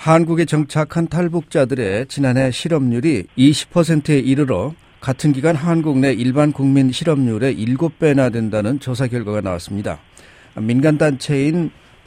한국에 정착한 탈북자들의 지난해 실업률이 20%에 이르러 같은 기간 한국 내 일반 국민 실업률의 7배나 된다는 조사 결과가 나왔습니다. 민간단체인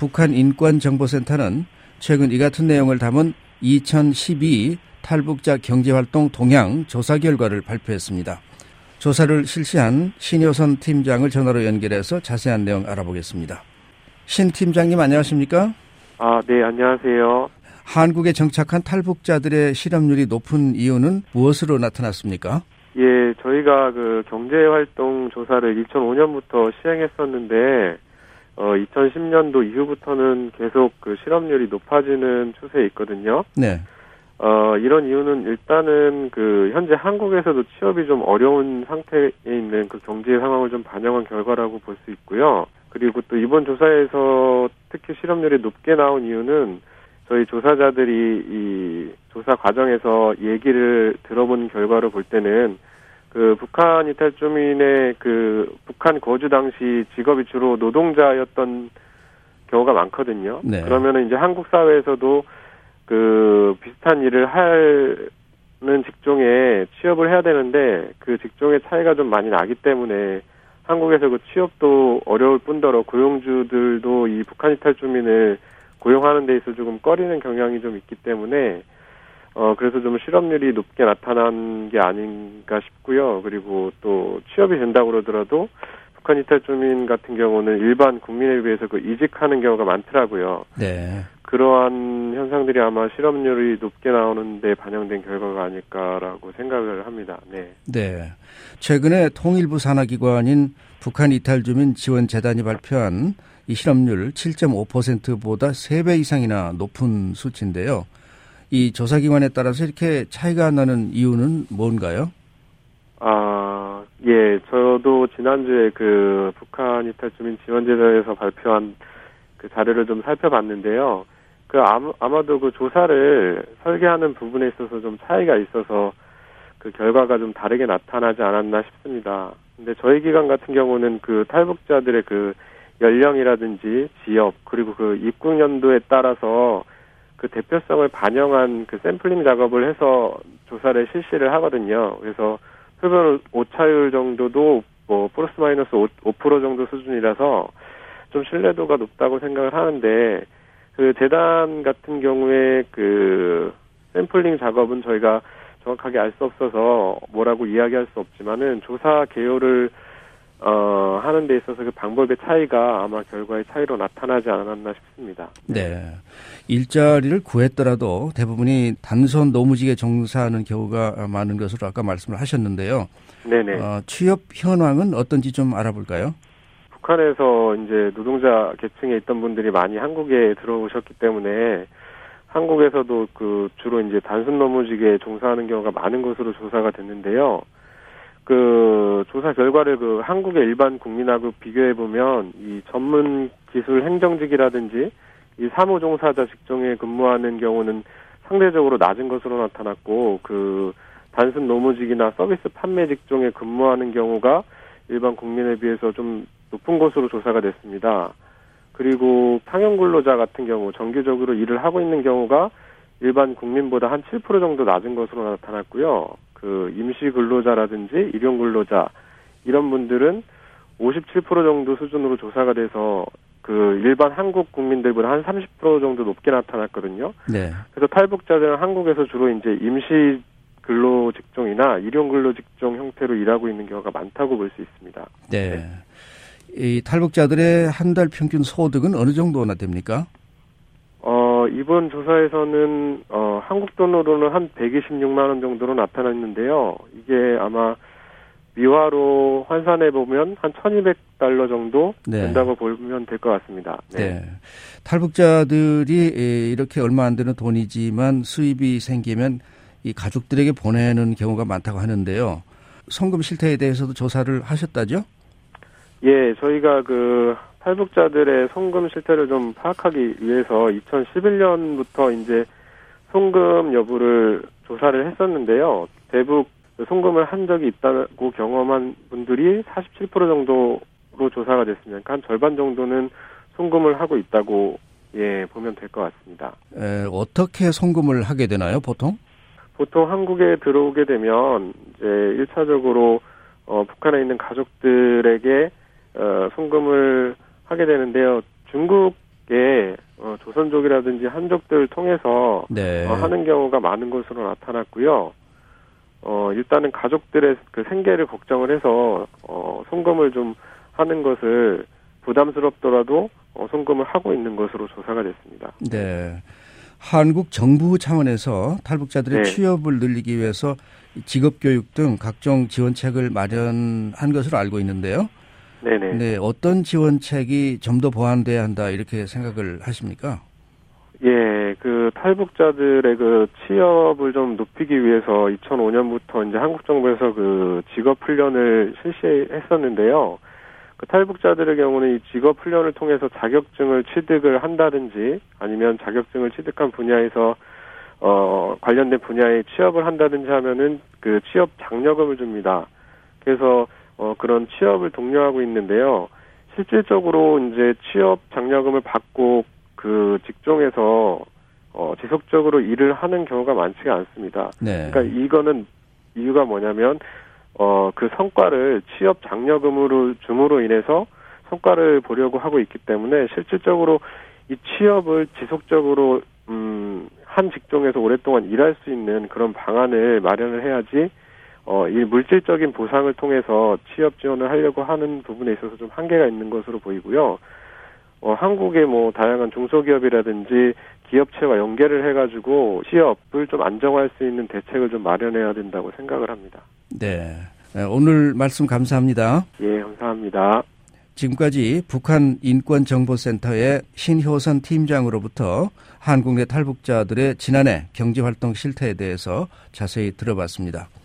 북한인권정보센터는 최근 이 같은 내용을 담은 2012 탈북자 경제활동 동향 조사 결과를 발표했습니다. 조사를 실시한 신효선 팀장을 전화로 연결해서 자세한 내용 알아보겠습니다. 신 팀장님 안녕하십니까? 네, 안녕하세요. 한국에 정착한 탈북자들의 실업률이 높은 이유는 무엇으로 나타났습니까? 예, 저희가 그 경제활동 조사를 2005년부터 시행했었는데, 2010년도 이후부터는 계속 그 실업률이 높아지는 추세에 있거든요. 네. 이런 이유는 일단은 그 현재 한국에서도 취업이 좀 어려운 상태에 있는 그 경제 상황을 좀 반영한 결과라고 볼 수 있고요. 그리고 또 이번 조사에서 특히 실업률이 높게 나온 이유는 저희 조사자들이 이 조사 과정에서 얘기를 들어본 결과로 볼 때는 그 북한 이탈주민의 그 북한 거주 당시 직업이 주로 노동자였던 경우가 많거든요. 네. 그러면은 이제 한국 사회에서도 그 비슷한 일을 하는 직종에 취업을 해야 되는데 그 직종의 차이가 좀 많이 나기 때문에 한국에서 그 취업도 어려울 뿐더러 고용주들도 이 북한 이탈주민을 고용하는 데 있어 조금 꺼리는 경향이 좀 있기 때문에 그래서 좀 실업률이 높게 나타난 게 아닌가 싶고요. 그리고 또 취업이 된다고 그러더라도 북한 이탈주민 같은 경우는 일반 국민에 비해서 그 이직하는 경우가 많더라고요. 네. 그러한 현상들이 아마 실업률이 높게 나오는 데 반영된 결과가 아닐까라고 생각을 합니다. 네. 네. 최근에 통일부 산하기관인 북한 이탈주민 지원재단이 발표한 이 실업률 7.5%보다 3배 이상이나 높은 수치인데요. 이 조사기관에 따라서 이렇게 차이가 나는 이유는 뭔가요? 예, 저도 지난주에 그 북한 이탈주민 지원재단에서 발표한 그 자료를 좀 살펴봤는데요. 아마도 그 조사를 설계하는 부분에 있어서 좀 차이가 있어서 그 결과가 좀 다르게 나타나지 않았나 싶습니다. 근데 저희 기관 같은 경우는 그 탈북자들의 그 연령이라든지 지역 그리고 그 입국 연도에 따라서 그 대표성을 반영한 그 샘플링 작업을 해서 조사를 실시를 하거든요. 그래서 흡연 오차율 정도도 뭐 플러스 마이너스 5% 정도 수준이라서 좀 신뢰도가 높다고 생각을 하는데 그 재단 같은 경우에 그 샘플링 작업은 저희가 정확하게 알 수 없어서 뭐라고 이야기할 수 없지만은 조사 개요를 하는 데 있어서 그 방법의 차이가 아마 결과의 차이로 나타나지 않았나 싶습니다. 네. 일자리를 구했더라도 대부분이 단순 노무직에 종사하는 경우가 많은 것으로 아까 말씀을 하셨는데요. 네네. 취업 현황은 어떤지 좀 알아볼까요? 북한에서 이제 노동자 계층에 있던 분들이 많이 한국에 들어오셨기 때문에 한국에서도 그 주로 이제 단순 노무직에 종사하는 경우가 많은 것으로 조사가 됐는데요. 그 조사 결과를 그 한국의 일반 국민하고 비교해 보면 이 전문 기술 행정직이라든지 이 사무 종사자 직종에 근무하는 경우는 상대적으로 낮은 것으로 나타났고 그 단순 노무직이나 서비스 판매 직종에 근무하는 경우가 일반 국민에 비해서 좀 높은 것으로 조사가 됐습니다. 그리고 상용 근로자 같은 경우 정규적으로 일을 하고 있는 경우가 일반 국민보다 한 7% 정도 낮은 것으로 나타났고요. 그 임시 근로자라든지 일용 근로자 이런 분들은 57% 정도 수준으로 조사가 돼서 그 일반 한국 국민들보다 한 30% 정도 높게 나타났거든요. 네. 그래서 탈북자들은 한국에서 주로 이제 임시 근로 직종이나 일용 근로 직종 형태로 일하고 있는 경우가 많다고 볼 수 있습니다. 네. 네. 이 탈북자들의 한 달 평균 소득은 어느 정도나 됩니까? 이번 조사에서는 한국 돈으로는 한 126만 원 정도로 나타났는데요. 이게 아마 미화로 환산해 보면 한 1,200달러 정도 된다고 보면 될 것 같습니다. 네. 네. 탈북자들이 이렇게 얼마 안 되는 돈이지만 수입이 생기면 이 가족들에게 보내는 경우가 많다고 하는데요. 송금 실태에 대해서도 조사를 하셨다죠? 예, 저희가 그 탈북자들의 송금 실태를 좀 파악하기 위해서 2011년부터 이제 송금 여부를 조사를 했었는데요. 대북 송금을 한 적이 있다고 경험한 분들이 47% 정도로 조사가 됐습니다. 그러니까 한 절반 정도는 송금을 하고 있다고 예, 보면 될 것 같습니다. 어떻게 송금을 하게 되나요, 보통? 보통 한국에 들어오게 되면 이제 1차적으로 북한에 있는 가족들에게 송금을 하게 되는데요. 중국의 조선족이라든지 한족들 통해서 네. 하는 경우가 많은 것으로 나타났고요. 일단은 가족들의 그 생계를 걱정을 해서 송금을 좀 하는 것을 부담스럽더라도 송금을 하고 있는 것으로 조사가 됐습니다. 네. 한국 정부 차원에서 탈북자들의 네. 취업을 늘리기 위해서 직업교육 등 각종 지원책을 마련한 것으로 알고 있는데요. 네네. 네, 어떤 지원책이 좀 더 보완돼야 한다 이렇게 생각을 하십니까? 예, 그 탈북자들의 그 취업을 좀 높이기 위해서 2005년부터 이제 한국 정부에서 그 직업 훈련을 실시했었는데요. 그 탈북자들의 경우는 이 직업 훈련을 통해서 자격증을 취득을 한다든지 아니면 자격증을 취득한 분야에서 관련된 분야에 취업을 한다든지 하면은 그 취업 장려금을 줍니다. 그래서 그런 취업을 독려하고 있는데요. 실질적으로 이제 취업 장려금을 받고 그 직종에서 지속적으로 일을 하는 경우가 많지가 않습니다. 네. 그러니까 이거는 이유가 뭐냐면 그 성과를 취업 장려금으로 줌으로 인해서 성과를 보려고 하고 있기 때문에 실질적으로 이 취업을 지속적으로 한 직종에서 오랫동안 일할 수 있는 그런 방안을 마련을 해야지 이 물질적인 보상을 통해서 취업 지원을 하려고 하는 부분에 있어서 좀 한계가 있는 것으로 보이고요. 한국의 뭐 다양한 중소기업이라든지 기업체와 연계를 해가지고 취업을 좀 안정화할 수 있는 대책을 좀 마련해야 된다고 생각을 합니다. 네. 오늘 말씀 감사합니다. 예, 감사합니다. 지금까지 북한 인권정보센터의 신효선 팀장으로부터 한국 내 탈북자들의 지난해 경제활동 실태에 대해서 자세히 들어봤습니다.